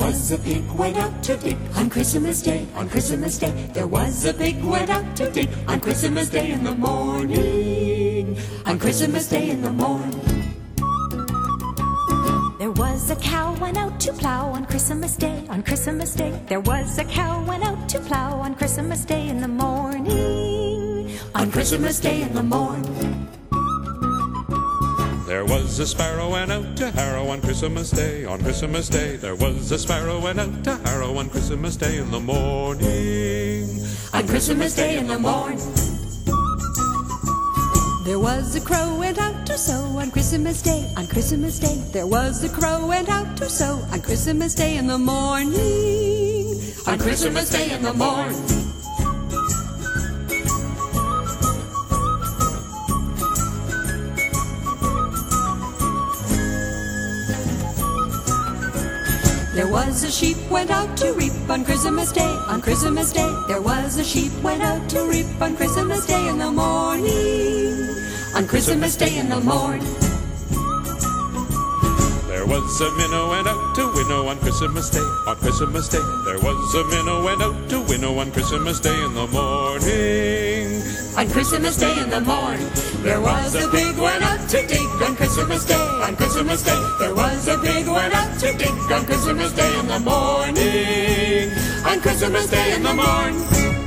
was a pig went out to dig on Christmas Day, on Christmas Day. There was a pig went out to dig on Christmas Day in the morning, on Christmas Day in the morning. There was a cow went out to plow on Christmas Day, on Christmas Day. There was a cow went out to plow on Christmas Day in the morning, on Christmas Day in the morning. There was a sparrow went out to harrow on Christmas Day, on Christmas Day. There was a sparrow went out to harrow on Christmas Day in the morning, on Christmas Day in the morning. There was a crow went out to sow on Christmas Day, on Christmas Day. There was a crow went out to sow on Christmas Day in the morning, on Christmas Day in the morning. There was a sheep went out to reap on Christmas Day, on Christmas Day. There was a sheep went out to reap on Christmas Day in the morning, on Christmas Day in the morning. There was a minnow went out to winnow on Christmas Day, on Christmas Day. There was a minnow went out to winnow on Christmas Day in the morning, on Christmas Day in the morning. There was a pig went out to dig on Christmas Day, on Christmas Day. There was a pig went out to dig on Christmas Day in the morning, on Christmas Day in the morning.